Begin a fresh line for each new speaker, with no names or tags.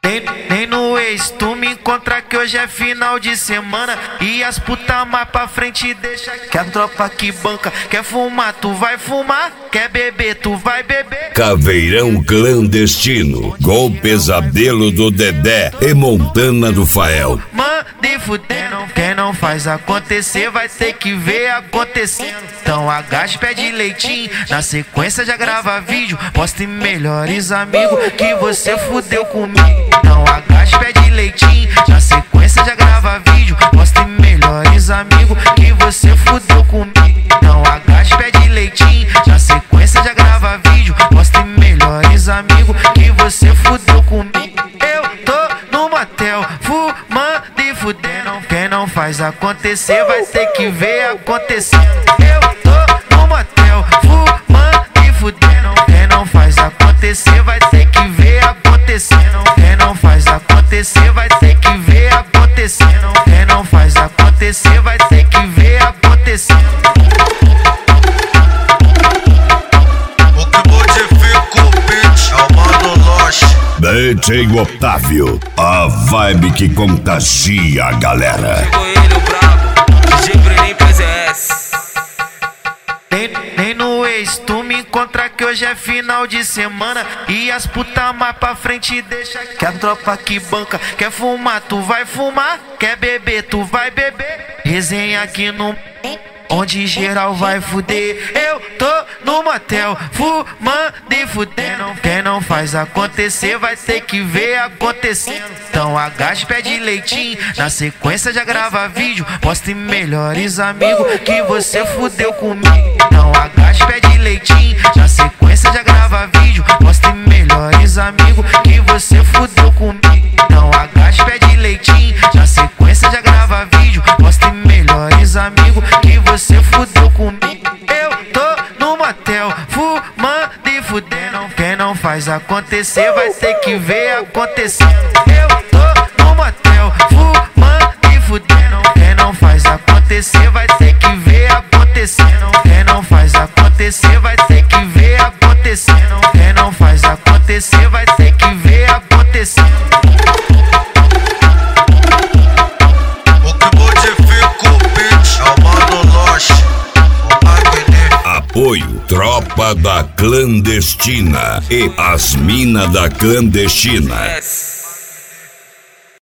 Nem no ex tu me encontra que hoje é final de semana. E as puta mais pra frente deixa que a tropa que banca. Quer fumar, tu vai fumar. Quer beber, tu vai beber.
Caveirão clandestino, com o pesadelo do Dedé e Montana do Fael.
Manda e fuder, quem não faz acontecer vai ter que ver acontecendo. Então agacha, pede leitinho, na sequência já grava vídeo. Posta em melhores amigos que você fudeu comigo. Então agacha, pede leitinho, na sequência já grava vídeo. Posta em melhores amigos que você fudeu comigo. Então agacha, pede leitinho, na sequência já grava vídeo. Posta em melhores amigos que você fudeu comigo. Eu tô no motel, fumando e fudendo. Quem não faz acontecer vai ter que ver acontecendo. Eu tô no motel, fumando e fudendo. Quem não faz acontecer vai ter que ver acontecendo. Quem não faz acontecer vai ter que ver acontecendo. Quem não faz acontecer vai ter que ver acontecendo.
DJ Otávio, a vibe que contagia a galera.
Chegou ele, o brabo, DJ Bruninho PZS.
Nem no ex tu me encontra que hoje é final de semana. E as puta mais pra frente deixa que a tropa que banca. Quer fumar, tu vai fumar. Quer beber, tu vai beber. Resenha aqui no onde geral vai fuder. Eu tô no motel, fumando e fudendo. Quem não faz acontecer vai ter que ver acontecendo. Então agacha, pede leitinho, na sequência já grava vídeo. Posta em melhores amigos que você fudeu comigo. Então agacha, pede leitinho, na sequência já grava vídeo. Posta em melhores amigos que você fudeu comigo. Então agacha, pede leitinho, na sequência já grava vídeo. Posta em melhores amigos que você fudeu comigo. Eu tô no motel, fumando e fudendo. Quem não faz acontecer vai ter que ver acontecendo. Eu tô no motel, fumando e fudendo. Quem não faz acontecer vai ter que ver acontecendo. Quem não faz acontecer vai ter que ver acontecendo. Quem não faz acontecer vai ter que ver acontecendo.
Apoio Tropa da Clandestina e as Mina da Clandestina.